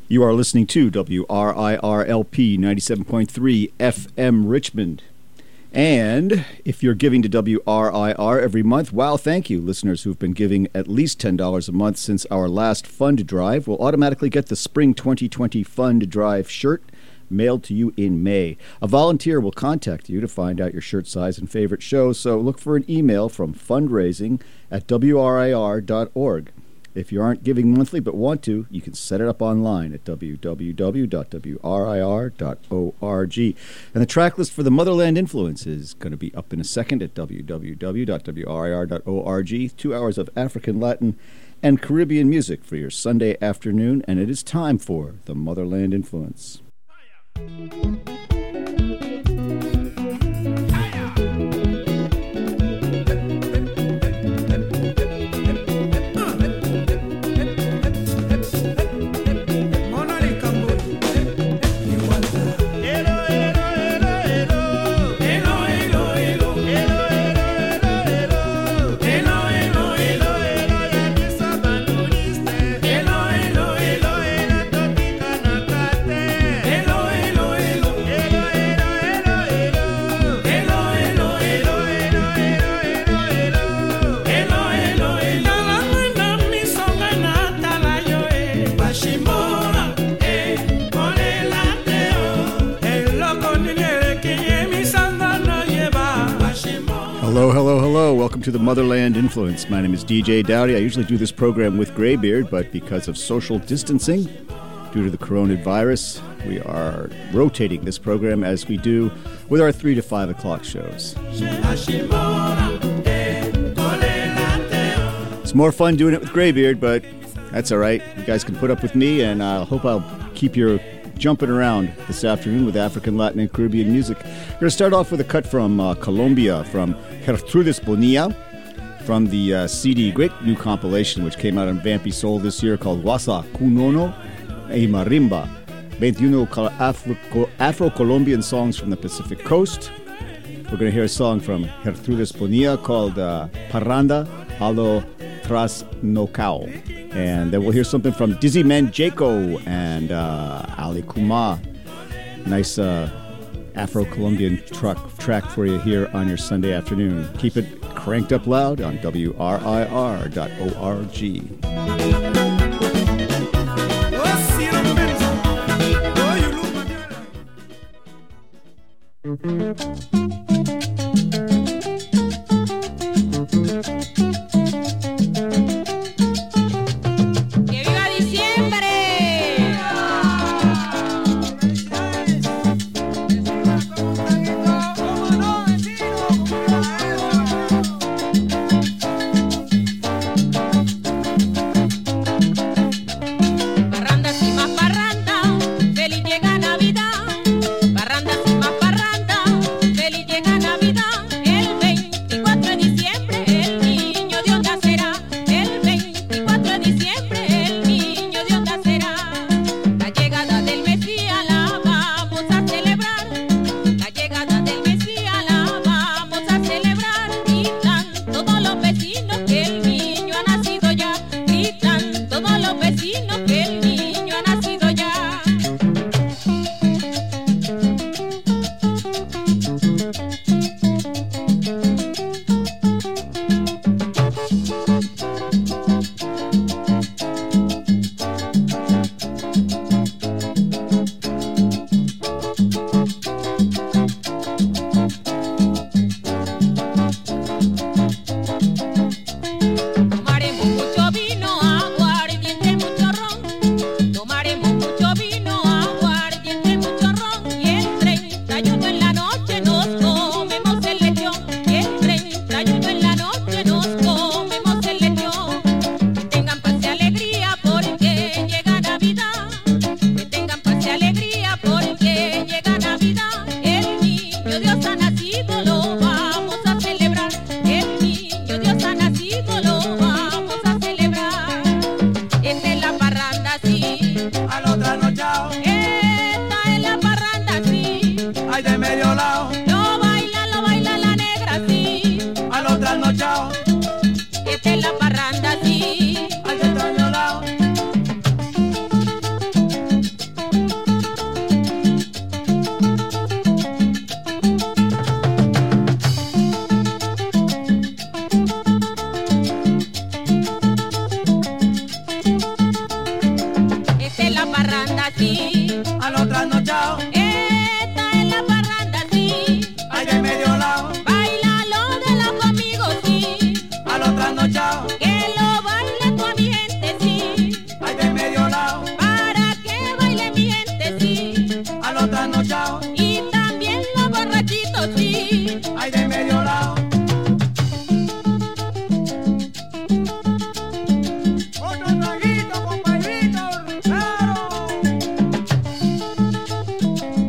You are listening to WRIR-LP 97.3 FM Richmond. And if you're giving to WRIR every month, wow, thank you. Listeners who've been giving at least $10 a month since our last fund drive will automatically get the Spring 2020 Fund Drive shirt mailed to you in May. A volunteer will contact you to find out your shirt size and favorite shows, so look for an email from fundraising@wrir.org. If you aren't giving monthly but want to, you can set it up online at www.wrir.org. And the track list for the Motherland Influence is going to be up in a second at www.wrir.org. 2 hours of African, Latin, and Caribbean music for your Sunday afternoon, and it is time for the Motherland Influence. Hello. Welcome to the Motherland Influence. My name is DJ Dowdy. I usually do this program with Graybeard, but because of social distancing, due to the coronavirus, we are rotating this program as we do with our 3 to 5 o'clock shows. It's more fun doing it with Graybeard, but that's all right. You guys can put up with me, and I hope I'll keep your jumping around this afternoon with African, Latin, and Caribbean music. We're going to start off with a cut from Colombia, from Gertrudis Bonilla, from the CD, great new compilation, which came out on Vampy Soul this year, called Wasa, Kunono, y Marimba. 21 Afro-Colombian songs from the Pacific Coast. We're going to hear a song from Gertrudis Bonilla called Parranda Halo Tras Nocao. And then we'll hear something from Dizzy Manjaco and Ali Kuma. Nice Afro-Colombian track for you here on your Sunday afternoon. Keep it cranked up loud on WRIR.org. la parranda, sí. A lo trasnochado. Esta es la parranda, sí. Ay, de medio lado. Bailalo de lado conmigo, sí. A lo trasnochado. Que lo baile toda mi gente, sí. Ay, de medio lado. Para que baile mi gente, sí. A lo trasnochado. Y también los borrachitos, sí. Ay, de medio lado. Otro traguito, compañerito, claro.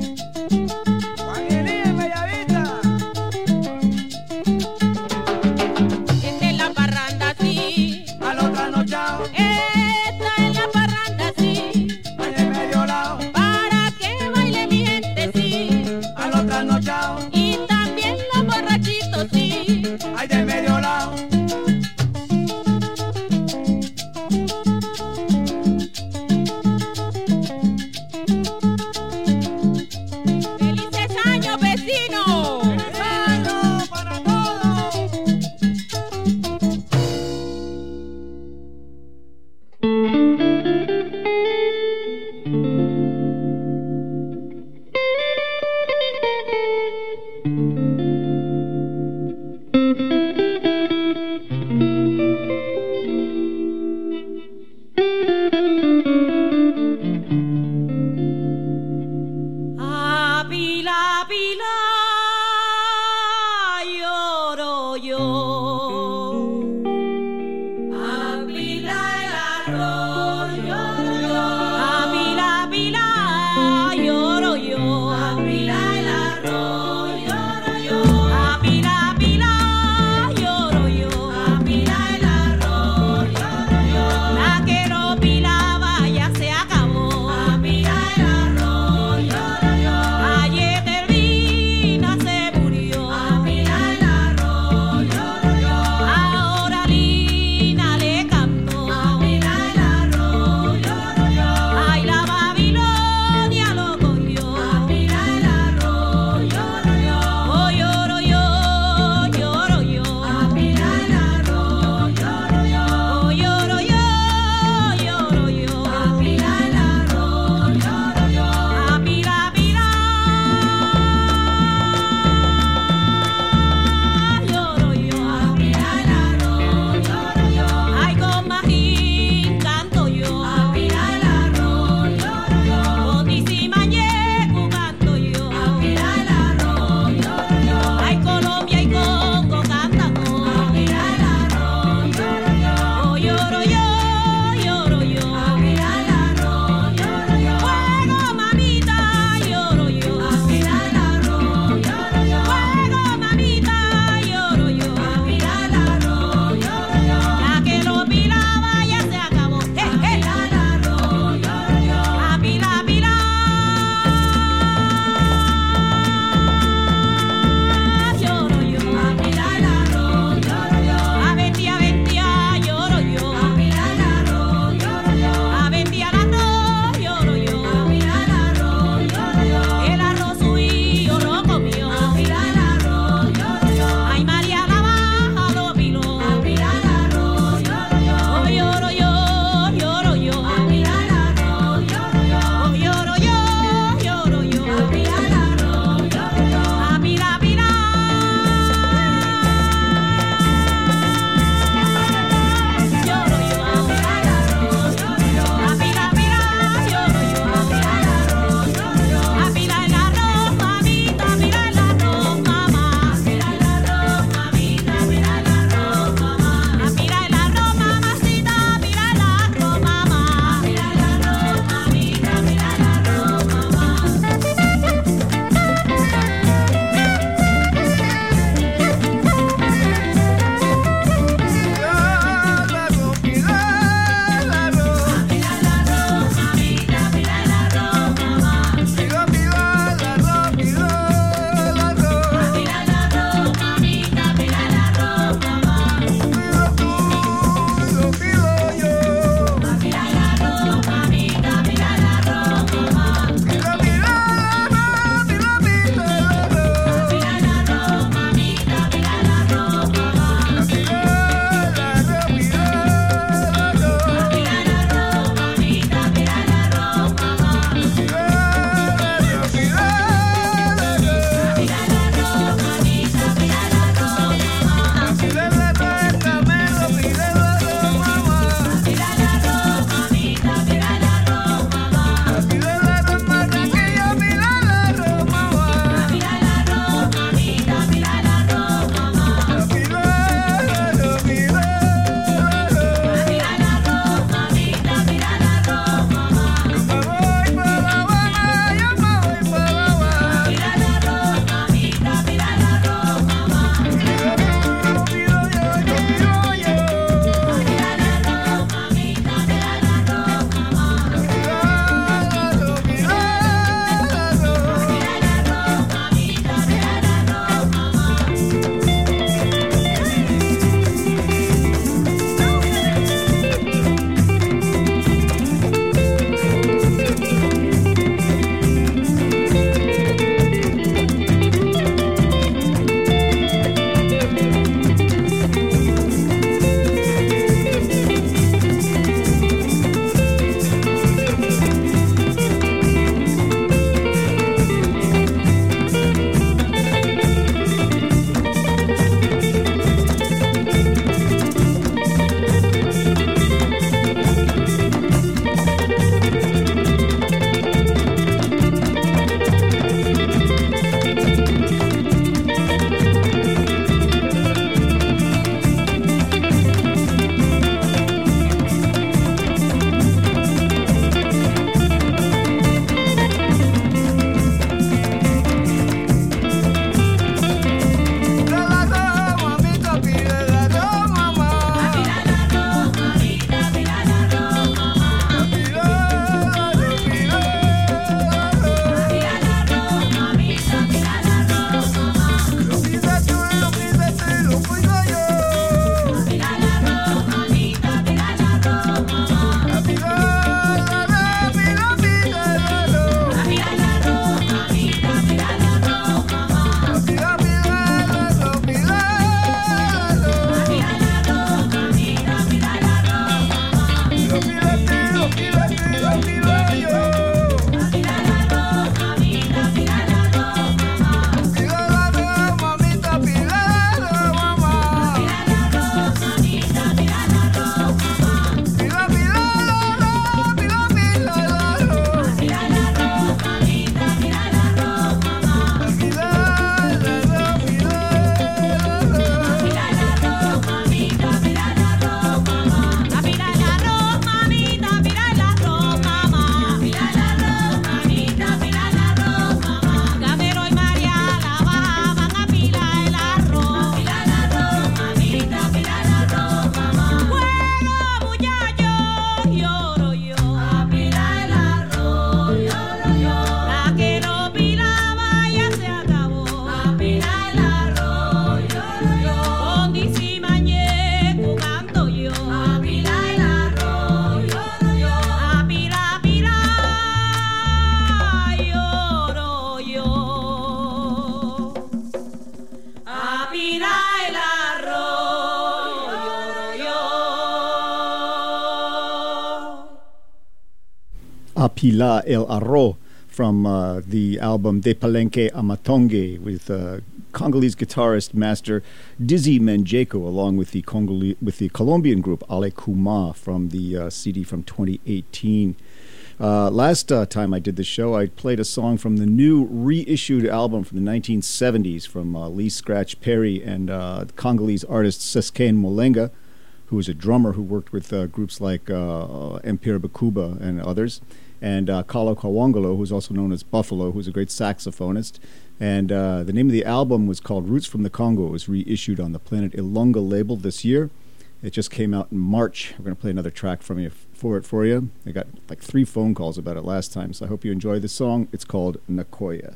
Apila El Arro from the album De Palenque a Matonge with Congolese guitarist master Dizzy Menjeko, along with the Colombian group Ale Kuma from the CD from 2018. Last time I did the show, I played a song from the new reissued album from the 1970s from Lee Scratch Perry and Congolese artist Seskane Molenga, who was a drummer who worked with groups like Empire Bakuba and others, and Kalo Kawangolo, who's also known as Buffalo, who's a great saxophonist. And the name of the album was called Roots from the Congo. It was reissued on the Planet Ilunga label this year. It just came out in March. We're going to play another track for you. I got like 3 phone calls about it last time, so I hope you enjoy the song. It's called Nakoya.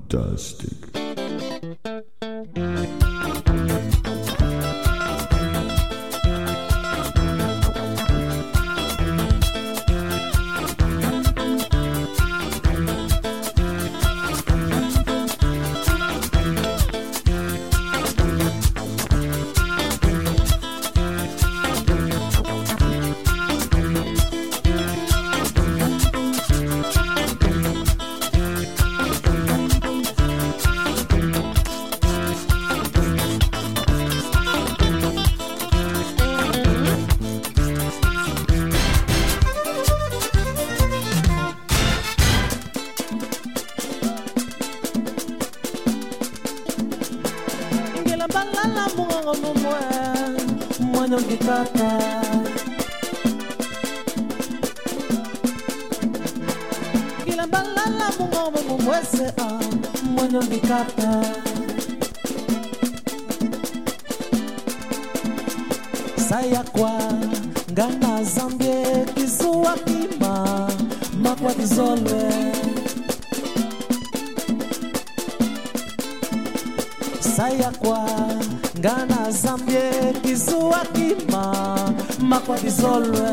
Fantastic. Saya kwa ngana zambie kizua kima makwa dizolwe Saya kwa ngana zambie kizua kima makwa dizolwe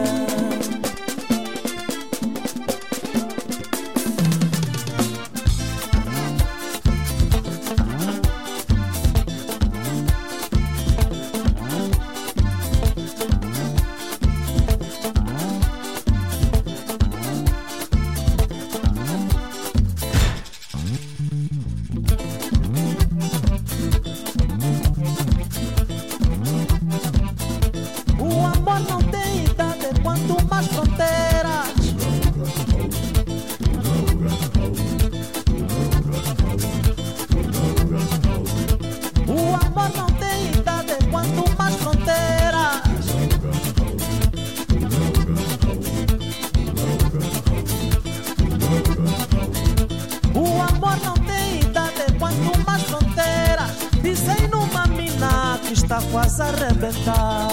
quase arrebentar.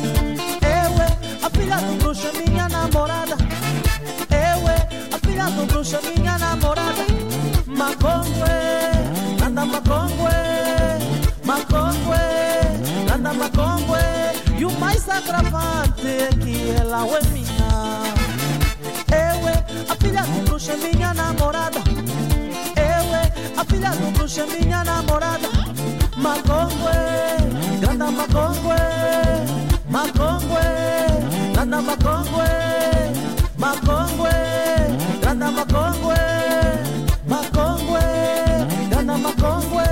A filha do bruxo é minha namorada. A filha do bruxo é minha namorada. Macongue, anda macongue, macongue, anda macongue. E o mais agravante é que ela é minha. A filha do bruxo é minha namorada. A filha do bruxo é minha namorada. Macongue, grande macongue, macongue, grande macongue, macongue, grande macongue, macongue, grande macongue.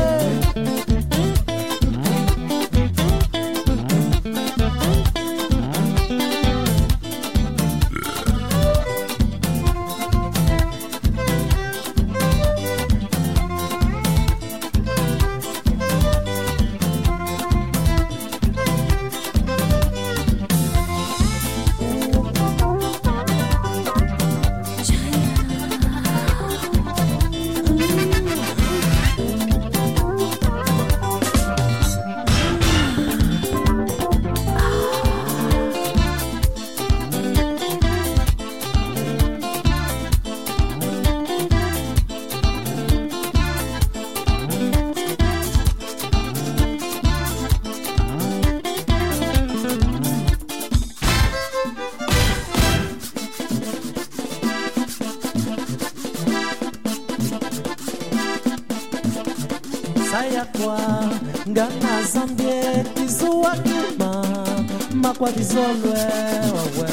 Saya kwa ngana zambie kizua kima makwa dizolwe wawe.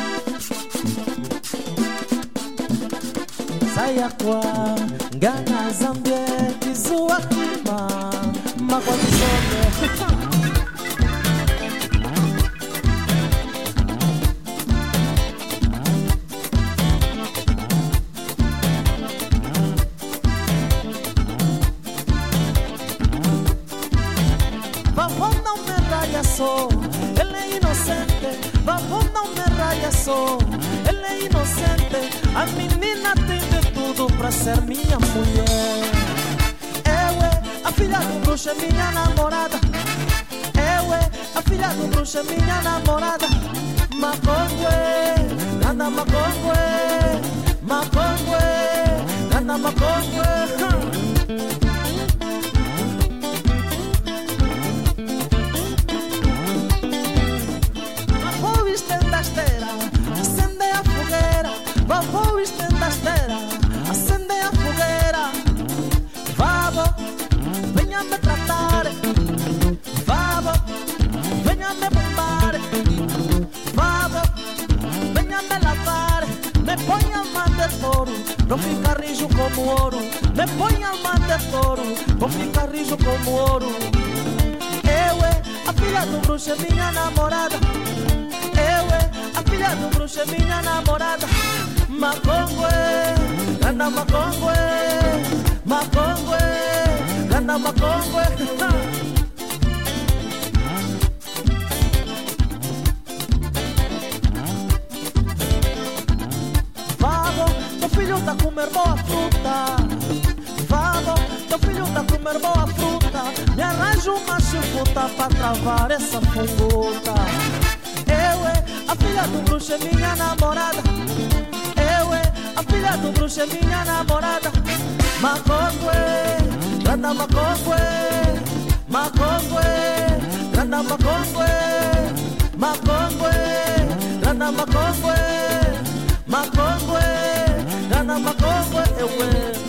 Saya kwa ngana zambie kizua kima makwa dizolwe. Él es inocente, vamos não me raya só. Él es inocente, a menina tem de tudo pra ser minha mulher. A filha do bruxo é minha namorada. A filha do bruxo é minha namorada. Macongue, anda macongue, macongue, anda macongue. não fica rijo como ouro. Me põe alma de touro, vou ficar rijo como ouro. Eu a filha do bruxo é minha namorada. Eu a filha do bruxo é minha namorada. Macongue, gana macongue, macongue, gana macongue. Teu filho tá comer boa fruta. Vamos, teu filho tá comer boa fruta. Me arranjo uma chifuta pra travar essa funguta. Eu a filha do bruxo é minha namorada. Eu a filha do bruxo é minha namorada. Macongue, granda macongue, macongue, granda macongue, macongue, granda macongue, macongue, granda macongue, eu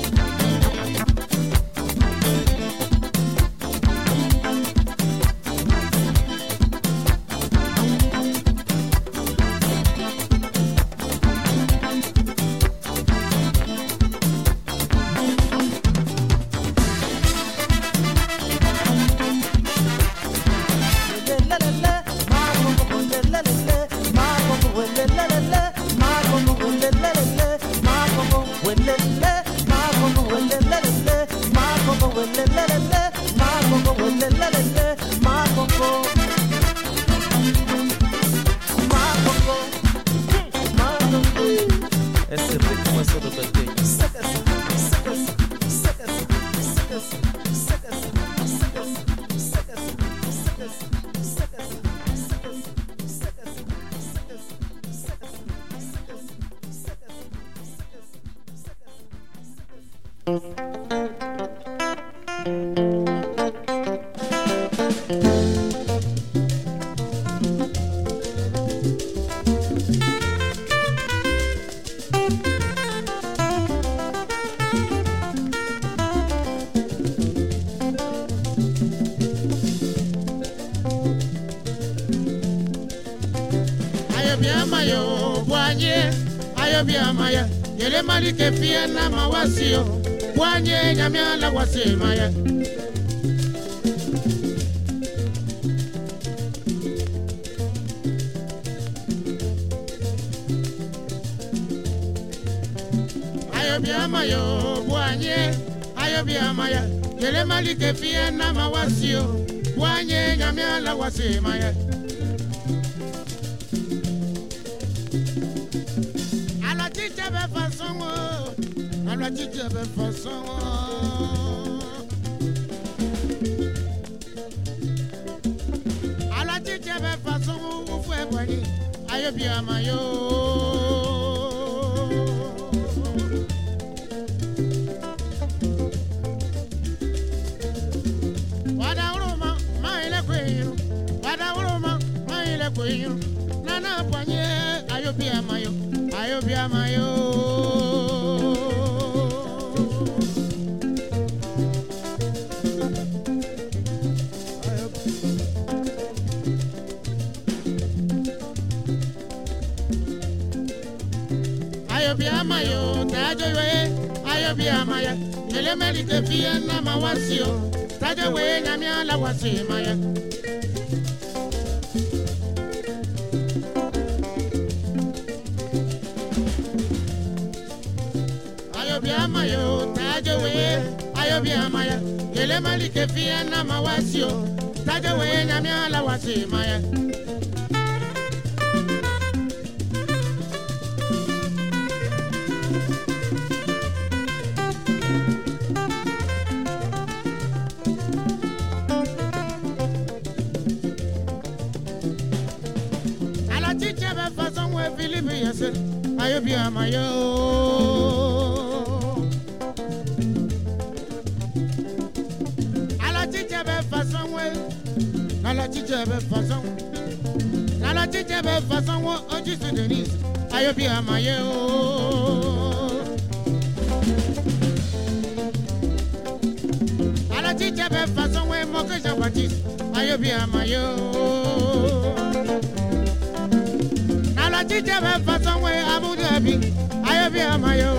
esse ritmo é só do Belguinho. Maya, yele mali ke fie na mawasio, wanye nyamia la wase maya. Ayo bia mayo, wanye, ayo bia maya, yele mali ke fie na mawasio, wanye nyamia la wase maya. La chicha de façon à la chicha de façon où faut boire ayo bien mayo wada uruma maile kwenu wada uruma maile kwenu nana panye ayo bien mayo ayo bien mayo. Mayo, tajowe, ayo bia maya, ele melite fie na mawasio, tajowe nyamia la wasi maya. Ayo bia mayo, tajowe, ayo bia maya, ele melite fie na mawasio, tajowe nyamia la wasi maya. Ayo bia mayo ala chicha be façon we ala chicha be façon ala chicha be façon wo oji se Denise ayo bia mayo ala chicha be façon we mo que Jean Baptiste ayo bia mayo ala chicha be fa somewhere Abu Dhabi ayo bi amayo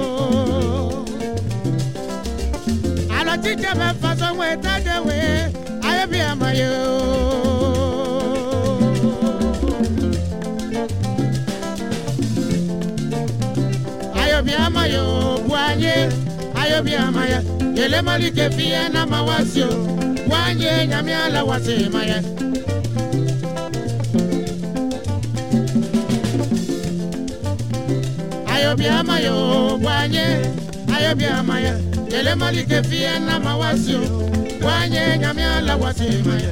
ala chicha be fa somewhere Tadewe ayo bi amayo ayo bi amayo buanye ayo bi amaya yele malike fie na mawasio buanye nyamiala wasemaya ayo bi amayo buanye ayo bi amaya yele malike fie na mawasio buanye nyamiala wasemaya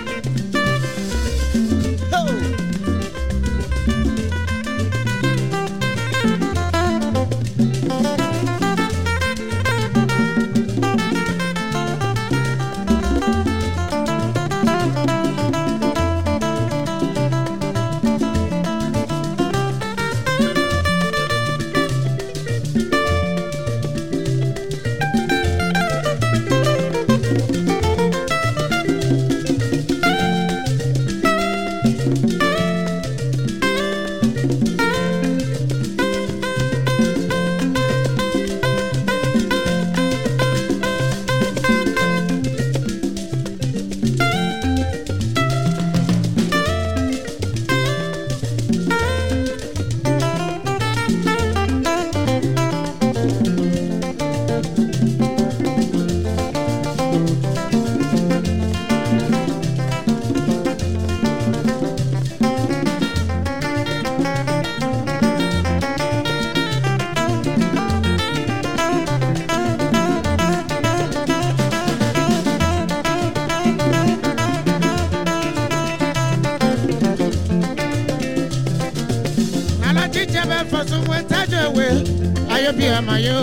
ayo bi amayo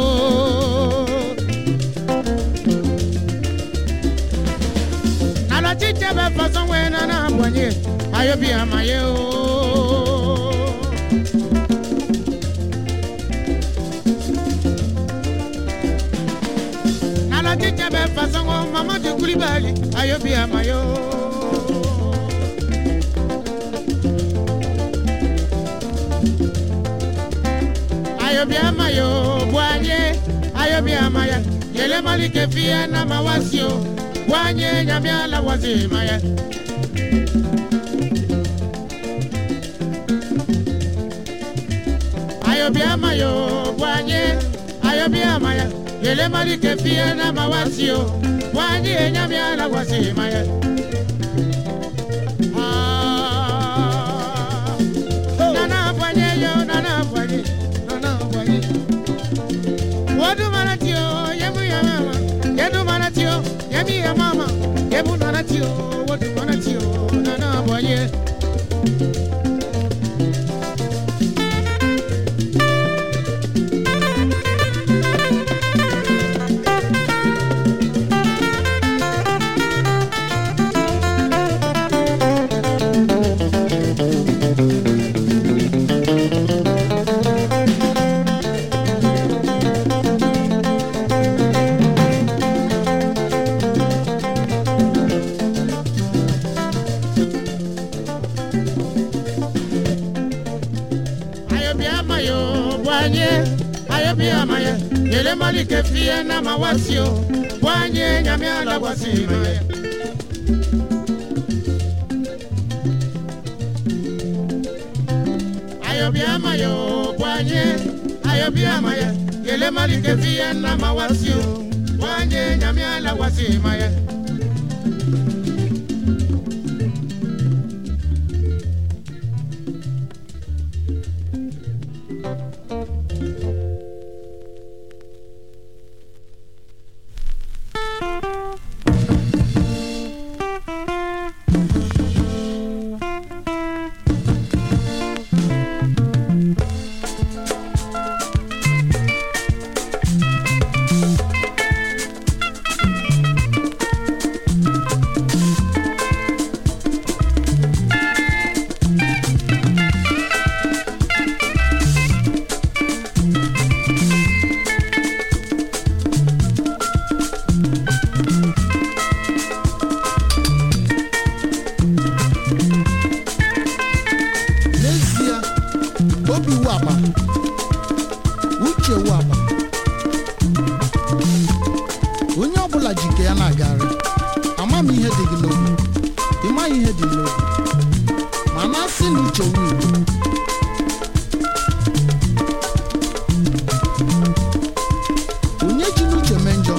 nala chicha be fason we na na abonye ayo bi amayo nala chicha be fason o mama de Kulibali ayo bi amayo ayo bi amayo buanye ayo bi amaya yele malike fie na mawasio buanye nyamiala wazimaya ayo bi amayo buanye ayo bi amaya yele malike fie na mawasio buanye nyamiala wazimaya nana buanye yo nana buanye Wadu manatio, yemu ya mama, yedu manatio, yemi ya mama, yemu nanatio, wadu manatio, nana boye. Ayo bi amaya yele malike fie na mawasio buanye nyamiala wasimaya ayo bi amayo buanye ayo bi amaya yele malike fie na mawasio buanye nyamiala wasimaya ọbụla ji nke ya na-agagharị. Ama m ihe dị gị n'obi, ị maghị ihe dị n'obi, ma na-asị na uche wu Igbo. Onye ji n'uche mee njọ,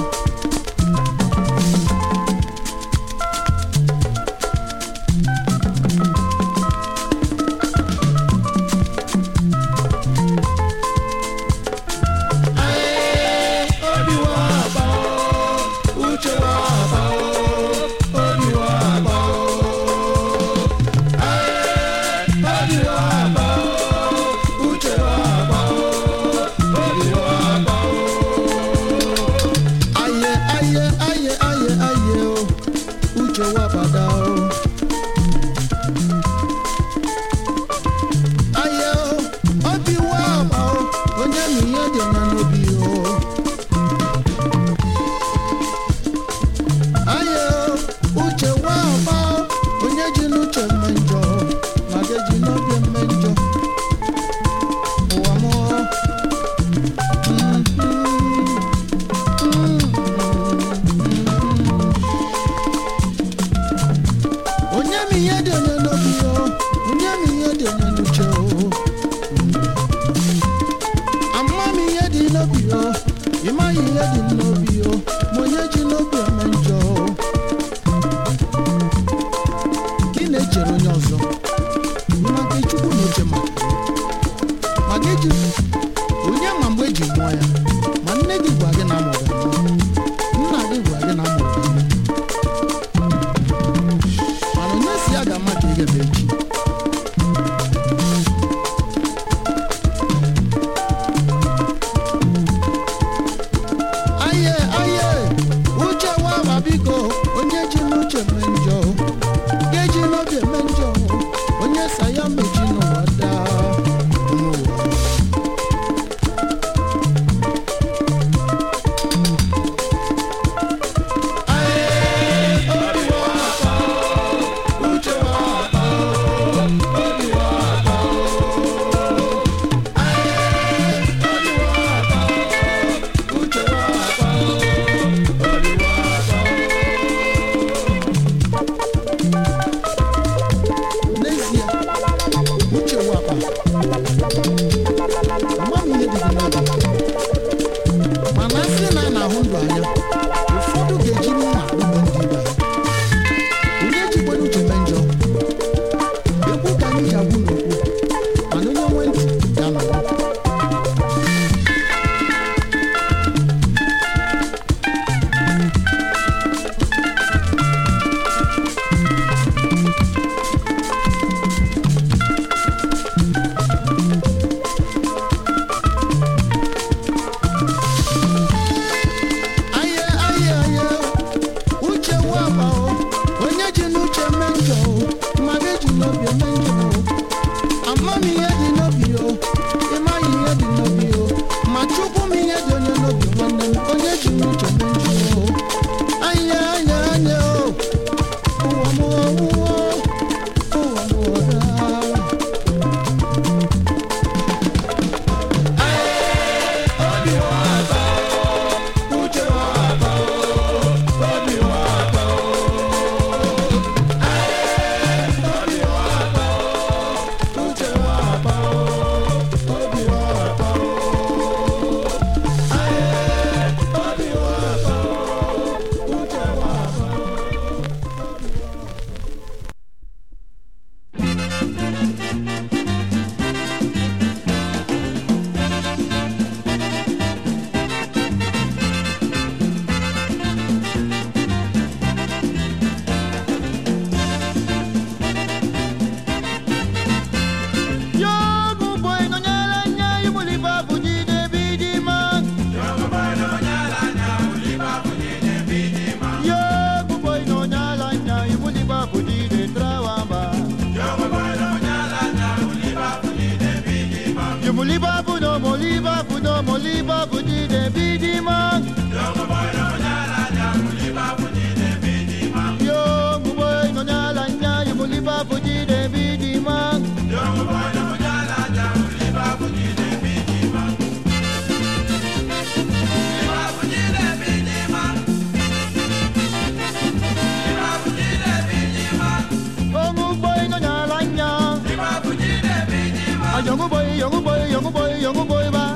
young boy, young boy, young boy, young boy, ba.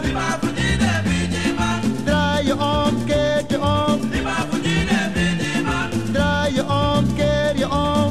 Draai je om, keer je om. Draai je om, keer je om.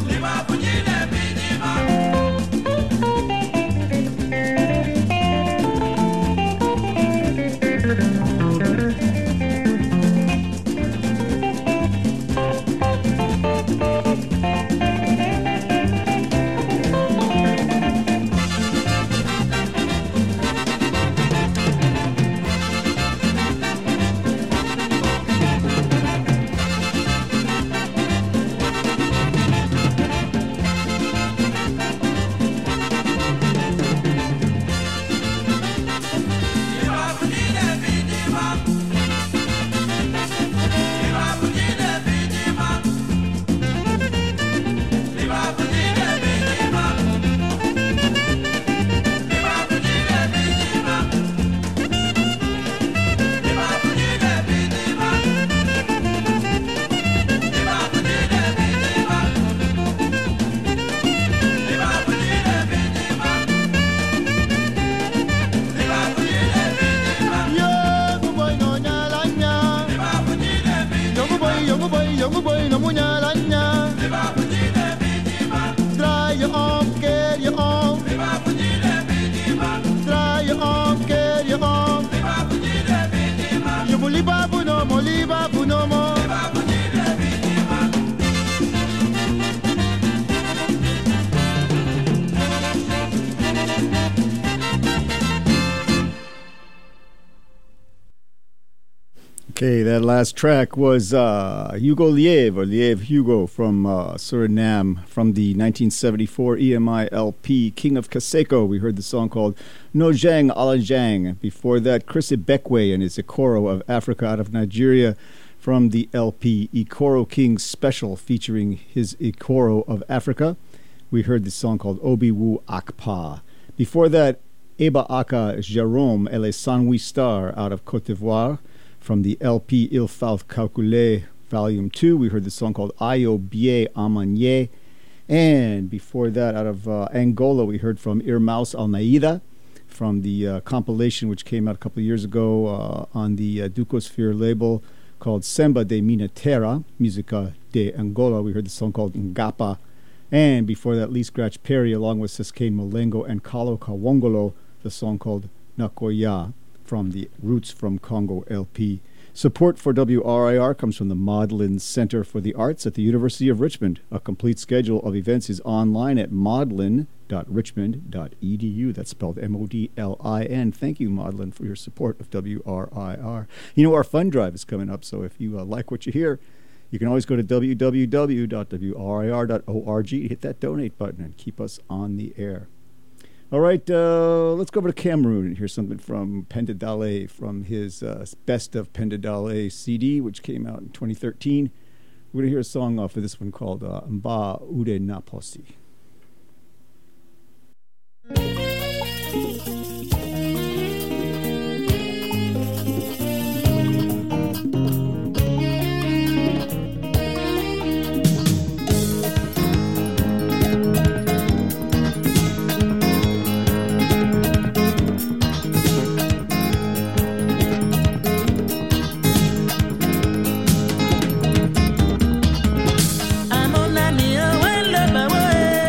Okay, that last track was Hugo Lieve, or Lieve Hugo from Suriname, from the 1974 EMI LP King of Kaseko. We heard the song called No Jang Ala Jang. Before that, Chris Ibekwe and his Ikoro of Africa out of Nigeria from the LP Ikoro King Special featuring his Ikoro of Africa. We heard the song called Obi-Wu Akpa. Before that, Eba Aka Jérôme et les Sanwi Star out of Côte d'Ivoire. From the LP Il Faut Calculer Volume 2, we heard the song called Ayo Bie Amanye. And before that, out of Angola, we heard from Irmãos Almeida from the compilation which came out a couple of years ago on the Ducosphere label called Samba de Minha Terra, Música de Angola. We heard the song called Ngapa. And before that, Lee Scratch Perry, along with Siskane Malengo and Kalo Kawongolo, the song called Nakoya, from the Roots from Congo LP. Support for WRIR comes from the Maudlin Center for the Arts at the University of Richmond. A complete schedule of events is online at maudlin.richmond.edu. That's spelled M-O-D-L-I-N. Thank you, Maudlin, for your support of WRIR. You know, our fund drive is coming up, so if you like what you hear, you can always go to www.wrir.org, hit that donate button, and keep us on the air. All right, let's go over to Cameroon and hear something from Penda Dale from his Best of Penda Dale CD, which came out in 2013. We're going to hear a song off of this one called Mba Ude Naposi. Amonani, well,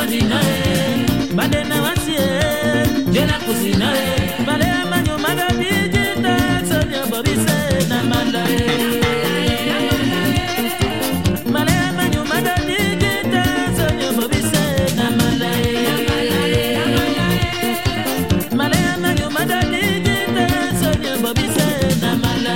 tondina badena wasie jela kusina bale manyo magadi jita sonya bobise na manda bale manyo magadi jita sonya bobise na manda bale manyo magadi jita sonya bobise na manda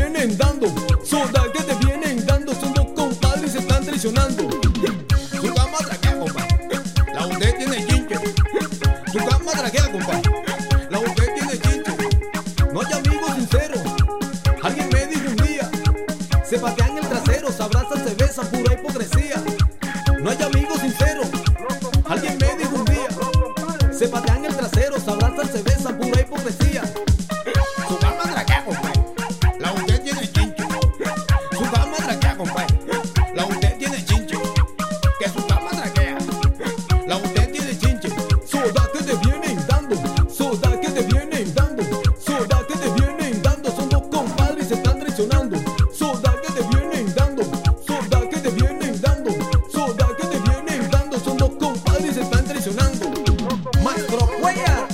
vienen dando, soda que te vienen dando, son dos compadres y se están traicionando. Su cama traquea, compadre, la usted tiene chinche. Su cama traquea, compadre, la usted tiene chinche. No hay amigos sinceros, alguien me dijo un día, se patean el trasero, se abrazan, se besan, pura hipocresía. No hay amigos sinceros, alguien me dijo un día, se patean el trasero, se abrazan, se besan, pura hipocresía. Su cama traquea, compadre, la usted tiene chinche. Su cama traquea, compadre, la usted tiene chinche. Que su cama traquea, la usted tiene chinche. Soda que te vienen dando, soda que te vienen dando, soda que te vienen dando, son dos compadres y se están traicionando. Soda que te vienen dando, soda que te vienen dando, soda que te vienen dando, son dos compadres y se están traicionando. Maestro Cuellar.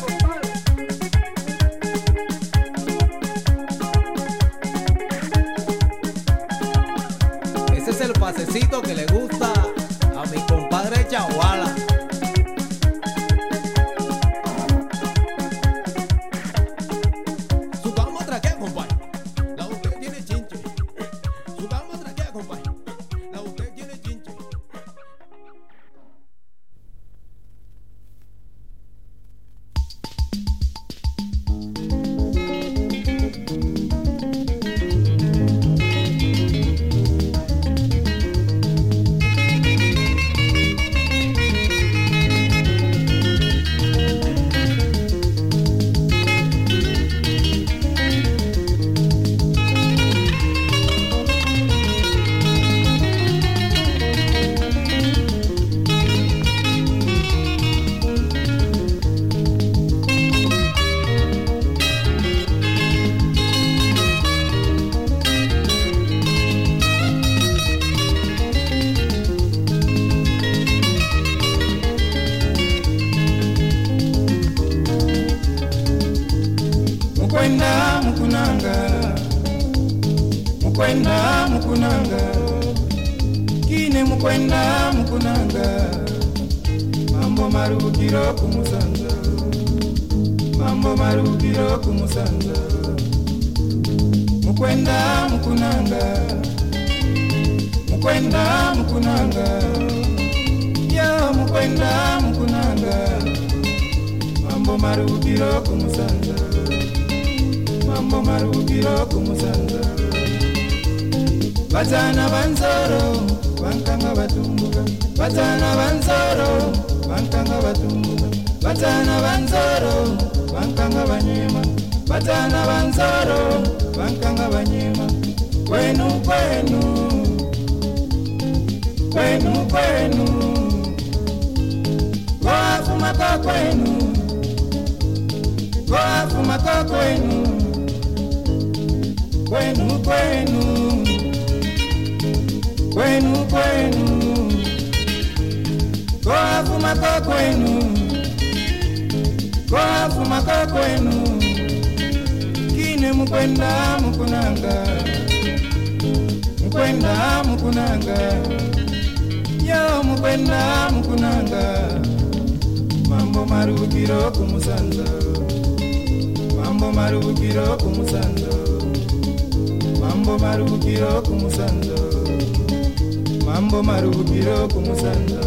Ese es el pasecito que le gusta a mi compadre Chaguala. Su cama traquea, compadre, la usted tiene chinche. Su cama traquea, compadre, la usted tiene chinche. Mukwenda mukunanga, mukwenda mukunanga, kine mukwenda mukunanga, mambo marugiro kumusanza, mambo marugiro kumusanza. Mukwenda mukunanga, mukwenda mukunanga, yo mukwenda mukunanga, mambo marugiro kumusanza, mambo marugiro kumusanza. Batana banzoro wankanga batumbuka, batana banzoro wankanga batumbuka, batana banzoro wankanga banyema, batana banzoro wankanga banyema. Kwenu kwenu, kwenu kwenu, wafuma kwa kwenu, wafuma kwa kwenu, kwenu kwenu, kwenu kwenu, wafuma kwa kwenu, wafuma kwa kwenu, kine mukwenda mukunanga, mukwenda mukunanga, yo mukwenda mukunanga, mambo marugiro kumusanza, mambo marugiro kumusanza, mambo marugiro kumusanza, mambo marugiro kumusanza.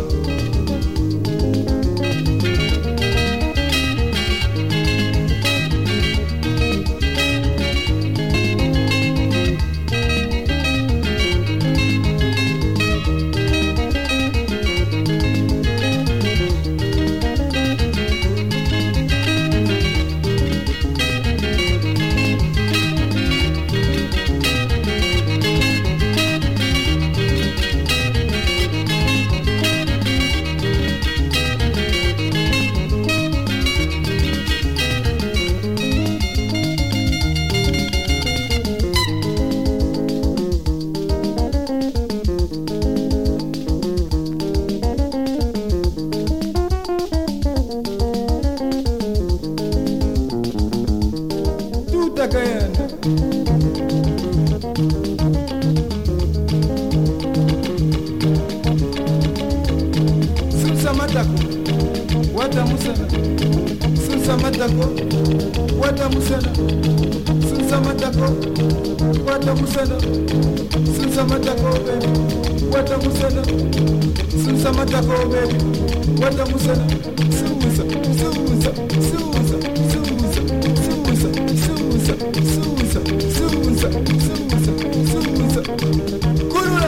Wata musana, Matako, what a musana, Sunsa Matako, baby, what a musana, Sunsa Matako, baby, what a musana, Susa, Susa, Susa, Susa, Susa, Susa, Susa, Susa, Susa, Susa, Kurula.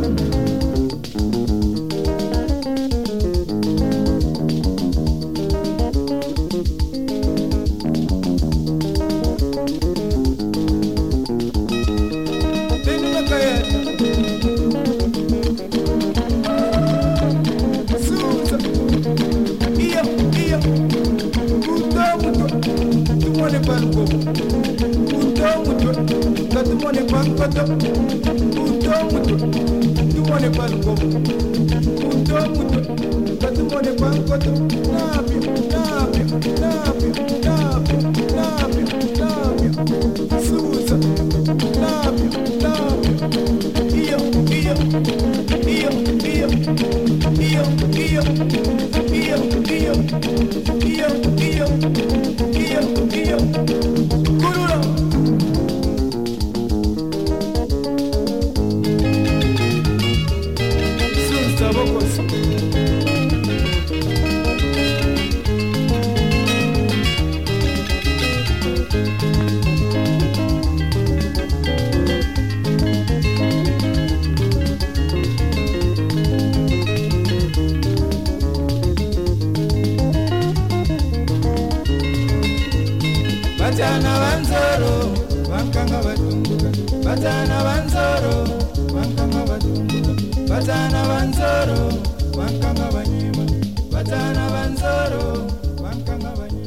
Batana Banzoro, Wankanga Batumbuka, Batana Banzoro, Wankanga Batumbuka, Batana Banzoro, Wankanga Banyima, Batana Banzoro, Wankanga Banyima.